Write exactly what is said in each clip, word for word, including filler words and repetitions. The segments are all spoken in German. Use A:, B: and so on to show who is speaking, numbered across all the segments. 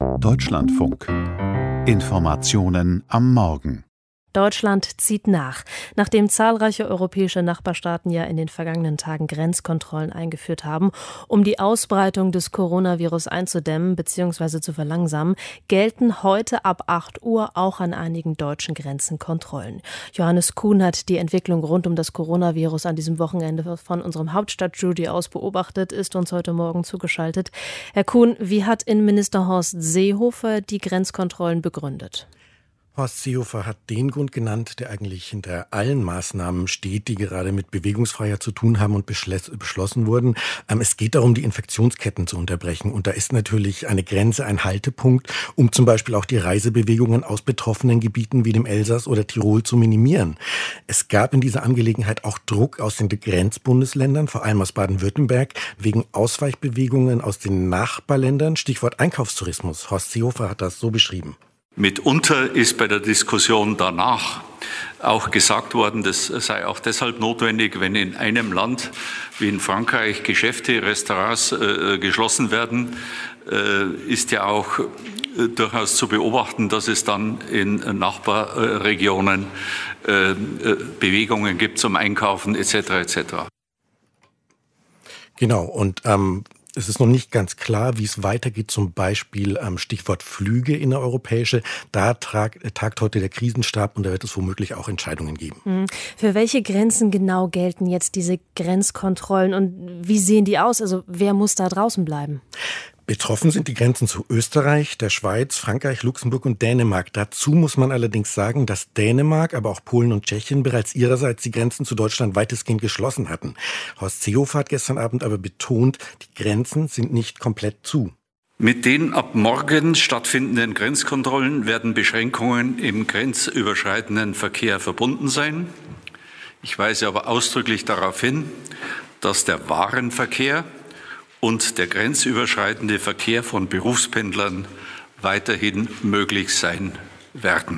A: Deutschlandfunk. Informationen am Morgen.
B: Deutschland zieht nach. Nachdem zahlreiche europäische Nachbarstaaten ja in den vergangenen Tagen Grenzkontrollen eingeführt haben, um die Ausbreitung des Coronavirus einzudämmen bzw. zu verlangsamen, gelten heute ab acht Uhr auch an einigen deutschen Grenzen Kontrollen. Johannes Kuhn hat die Entwicklung rund um das Coronavirus an diesem Wochenende von unserem Hauptstadtstudio aus beobachtet, ist uns heute Morgen zugeschaltet. Herr Kuhn, wie hat Innenminister Horst Seehofer die Grenzkontrollen begründet?
C: Horst Seehofer hat den Grund genannt, der eigentlich hinter allen Maßnahmen steht, die gerade mit Bewegungsfreiheit zu tun haben und beschlossen wurden. Es geht darum, die Infektionsketten zu unterbrechen. Und da ist natürlich eine Grenze ein Haltepunkt, um zum Beispiel auch die Reisebewegungen aus betroffenen Gebieten wie dem Elsass oder Tirol zu minimieren. Es gab in dieser Angelegenheit auch Druck aus den Grenzbundesländern, vor allem aus Baden-Württemberg, wegen Ausweichbewegungen aus den Nachbarländern. Stichwort Einkaufstourismus. Horst Seehofer hat das so beschrieben.
D: Mitunter ist bei der Diskussion danach auch gesagt worden, das sei auch deshalb notwendig, wenn in einem Land wie in Frankreich Geschäfte, Restaurants äh, geschlossen werden, äh, ist ja auch äh, durchaus zu beobachten, dass es dann in Nachbarregionen äh, Bewegungen gibt zum Einkaufen et cetera et cetera.
C: Genau, und ähm es ist noch nicht ganz klar, wie es weitergeht, zum Beispiel ähm, Stichwort Flüge innereuropäische. Da tagt, tagt heute der Krisenstab und da wird es womöglich auch Entscheidungen geben.
B: Mhm. Für welche Grenzen genau gelten jetzt diese Grenzkontrollen und wie sehen die aus? Also wer muss da draußen bleiben?
C: Betroffen sind die Grenzen zu Österreich, der Schweiz, Frankreich, Luxemburg und Dänemark. Dazu muss man allerdings sagen, dass Dänemark, aber auch Polen und Tschechien bereits ihrerseits die Grenzen zu Deutschland weitestgehend geschlossen hatten. Horst Seehofer hat gestern Abend aber betont, die Grenzen sind nicht komplett zu.
D: Mit den ab morgen stattfindenden Grenzkontrollen werden Beschränkungen im grenzüberschreitenden Verkehr verbunden sein. Ich weise aber ausdrücklich darauf hin, dass der Warenverkehr und der grenzüberschreitende Verkehr von Berufspendlern weiterhin möglich sein werden.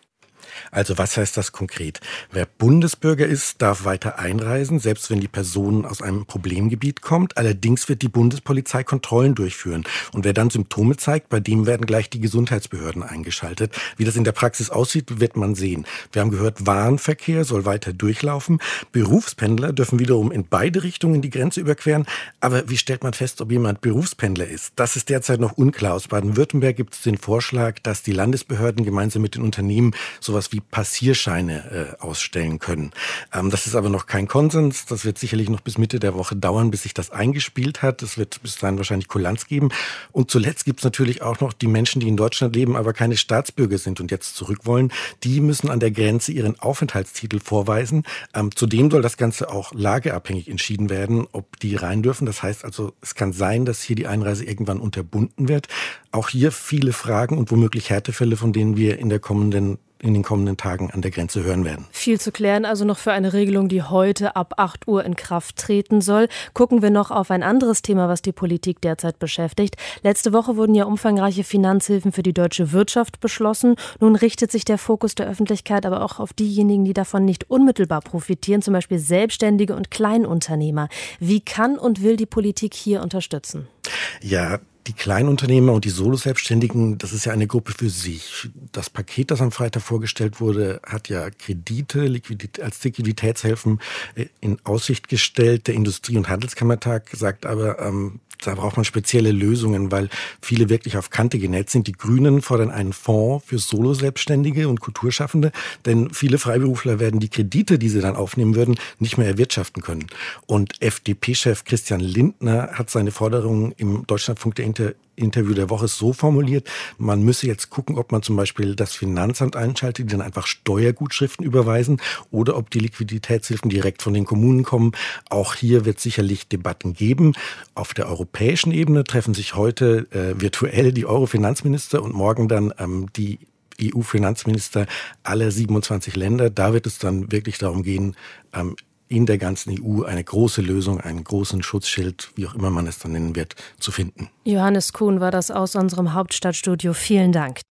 C: Also was heißt das konkret? Wer Bundesbürger ist, darf weiter einreisen, selbst wenn die Person aus einem Problemgebiet kommt. Allerdings wird die Bundespolizei Kontrollen durchführen. Und wer dann Symptome zeigt, bei dem werden gleich die Gesundheitsbehörden eingeschaltet. Wie das in der Praxis aussieht, wird man sehen. Wir haben gehört, Warenverkehr soll weiter durchlaufen. Berufspendler dürfen wiederum in beide Richtungen die Grenze überqueren. Aber wie stellt man fest, ob jemand Berufspendler ist? Das ist derzeit noch unklar. Aus Baden-Württemberg gibt es den Vorschlag, dass die Landesbehörden gemeinsam mit den Unternehmen sowas wie Passierscheine äh, ausstellen können. Ähm, das ist aber noch kein Konsens. Das wird sicherlich noch bis Mitte der Woche dauern, bis sich das eingespielt hat. Es wird bis dahin wahrscheinlich Kulanz geben. Und zuletzt gibt es natürlich auch noch die Menschen, die in Deutschland leben, aber keine Staatsbürger sind und jetzt zurück wollen. Die müssen an der Grenze ihren Aufenthaltstitel vorweisen. Ähm, zudem soll das Ganze auch lageabhängig entschieden werden, ob die rein dürfen. Das heißt also, es kann sein, dass hier die Einreise irgendwann unterbunden wird. Auch hier viele Fragen und womöglich Härtefälle, von denen wir in der kommenden in den kommenden Tagen an der Grenze hören werden.
B: Viel zu klären also noch für eine Regelung, die heute ab acht Uhr in Kraft treten soll. Gucken wir noch auf ein anderes Thema, was die Politik derzeit beschäftigt. Letzte Woche wurden ja umfangreiche Finanzhilfen für die deutsche Wirtschaft beschlossen. Nun richtet sich der Fokus der Öffentlichkeit aber auch auf diejenigen, die davon nicht unmittelbar profitieren, zum Beispiel Selbstständige und Kleinunternehmer. Wie kann und will die Politik hier unterstützen?
C: Ja, die Kleinunternehmer und die Solo-Selbstständigen, das ist ja eine Gruppe für sich. Das Paket, das am Freitag vorgestellt wurde, hat ja Kredite Liquidität, als Liquiditätshilfen in Aussicht gestellt. Der Industrie- und Handelskammertag sagt aber, ähm, da braucht man spezielle Lösungen, weil viele wirklich auf Kante genäht sind. Die Grünen fordern einen Fonds für Solo-Selbstständige und Kulturschaffende, denn viele Freiberufler werden die Kredite, die sie dann aufnehmen würden, nicht mehr erwirtschaften können. Und F D P-Chef Christian Lindner hat seine Forderungen im Deutschlandfunk der Inter- Interview der Woche so formuliert, man müsse jetzt gucken, ob man zum Beispiel das Finanzamt einschaltet, die dann einfach Steuergutschriften überweisen oder ob die Liquiditätshilfen direkt von den Kommunen kommen. Auch hier wird sicherlich Debatten geben. Auf der europäischen Ebene treffen sich heute äh, virtuell die Euro-Finanzminister und morgen dann ähm, die E U-Finanzminister aller siebenundzwanzig Länder. Da wird es dann wirklich darum gehen, ähm, in der ganzen E U eine große Lösung, einen großen Schutzschild, wie auch immer man es dann nennen wird, zu finden.
B: Johannes Kuhn war das aus unserem Hauptstadtstudio. Vielen Dank.